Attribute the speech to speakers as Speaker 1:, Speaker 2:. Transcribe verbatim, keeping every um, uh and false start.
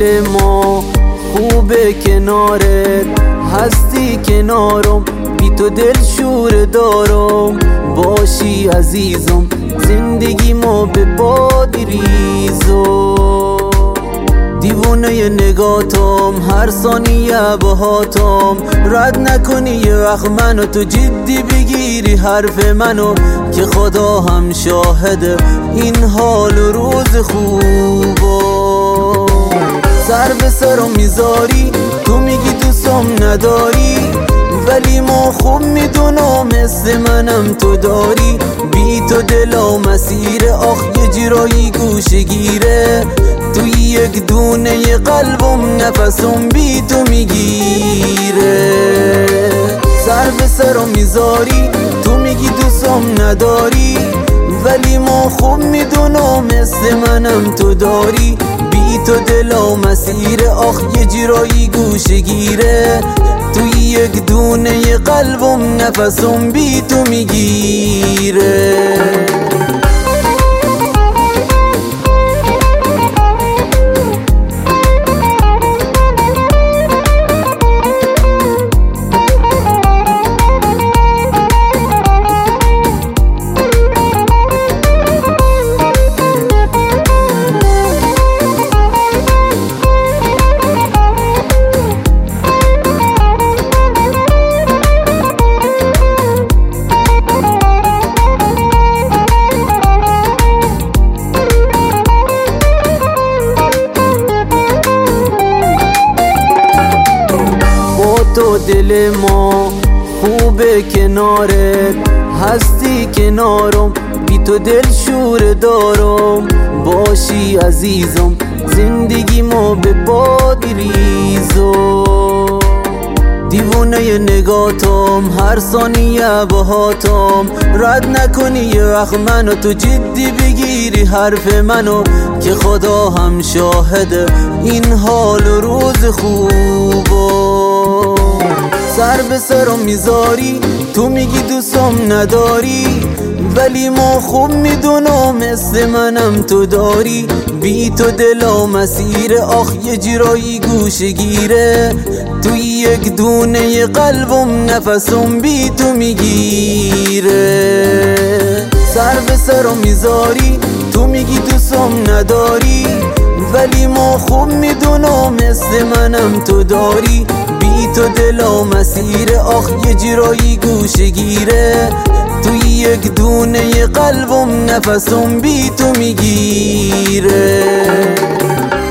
Speaker 1: دل ما خوبه کنارت هستی کنارم، بی تو دل شور دارم. باشی عزیزم زندگی ما به باد ریزم، دیوونه نگاتم هر ثانیه باهاتم. رد نکنی یه وقت منو، تو جدی بگیری حرف منو، که خدا هم شاهده این حال و روز خوبا. سر به سرم میذاری تو میگی دوستم نداری، ولی ما خوب میدونم مثل منم تو داری. بی تو دلا مسیر آخ یه جرایی گوشه گیره، توی یک دونه قلبم نفسم بی تو میگیره. سر به سرم میذاری تو میگی دوستم نداری، ولی ما خوب میدونم مثل منم تو داری. بی تو دلا مسیر آخ یه جرایی گوشه گیره، توی یک دونه قلبم نفسم بی تو میگیره. تو دل ما خوبه کنارت هستی کنارم، بی تو دل شور دارم. باشی عزیزم زندگی ما به باد ریزم، دیوونه نگاتم هر ثانیه باهاتم. رد نکنی یه وقت منو، تو جدی بگیری حرف منو، که خدا هم شاهده این حال و روز خوبا. سر به سرم میذاری تو میگی دوستم نداری، ولی ما خوب میدونم مثل منم تو داری. بی تو دلا مسیر آخ یه جرایی گوشه گیره، توی یک دونه قلبم نفسم بی تو میگیره. سر به سرم میذاری تو میگی دوستم نداری، ولی ما خوب میدونم مثل منم تو داری. بی تو دلا مسیر آخ یه جرایی گوشه گیره، توی یک دونه قلبم نفسم بی تو میگیره.